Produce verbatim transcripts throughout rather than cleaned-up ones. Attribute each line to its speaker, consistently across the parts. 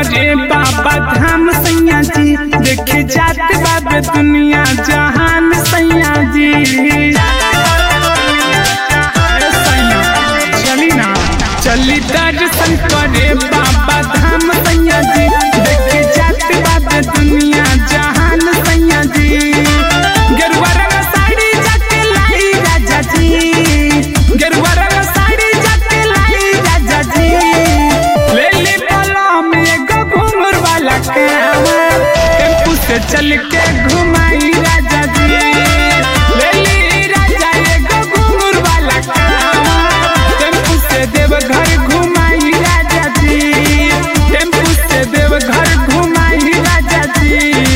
Speaker 1: करे बाबा धाम सैया जी, देखे जाते बाबे दुनिया जहान सैया जी। चली ना चली दर्शन करे बाबा धाम सैया जी, देखे जाते बाबे दुनिया जहान सैया जी। गेरुआ रंग साड़ी जाके लाई राजा जी, गेरुआ रंग साड़ी जाके लाई राजा जी। ले ले बोला में एगो घूमर वाला कावा, टेम्पू से चल के घुमाई राजा जी। ले ले राजा एगो घूमर वाला कावा, टेम्पू से देवघर घुमाई राजा जी, टेम्पू से देवघर घुमाई राजा जी।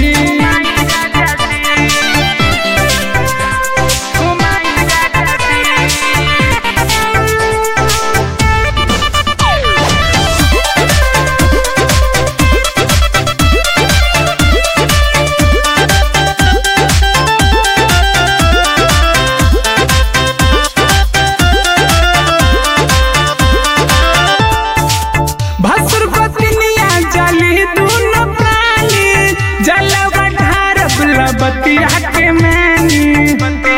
Speaker 1: भसुर गोतिनिया जली दूनो प्राणी, जलवा ढारब लबतिया के मैनी।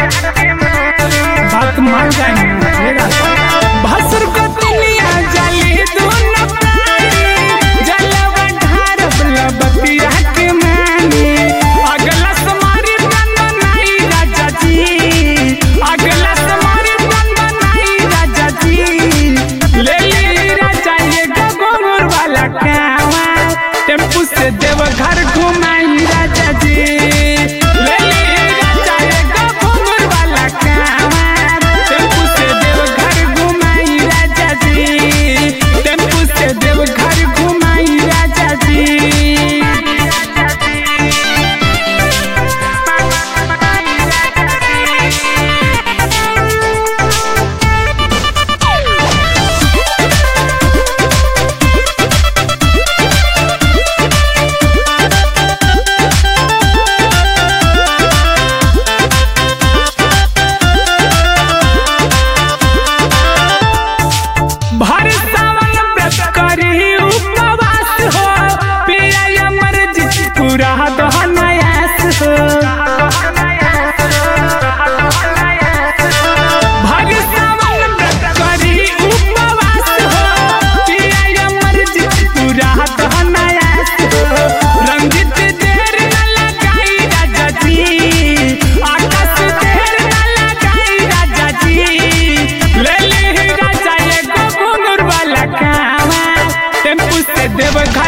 Speaker 1: बात मान जाए भसुर गोतिनिया जली दूनो प्राणी, जलवा ढारब लबतिया के मैनी। अगला समारी तन बनाई राजा जी, अगला समारी तन बनाई राजा जी। ले ली राजा एगो घूमर वाला कावा, टेम्पू से देवघर घुमाई राजा जी। ले ली राजा एगो घूमर वाला कावा, टेम्पू से देवघर घुमाई राजा जी, टेम्पू से देवघर घुमाई राजा जी। भर सावन व्रत करी उपवास हो, पिया अमर जी पूरा दहनायास हो। भर सावन व्रत करी उपवास हो, पिया अमर जी पूरा दहनायास हो। रंजित देर न लगाई राजा जी, आकाश देर न लगाई राजा जी। ले ले राजा एगो घूमर वाला कावा, टेम्पू से देवघर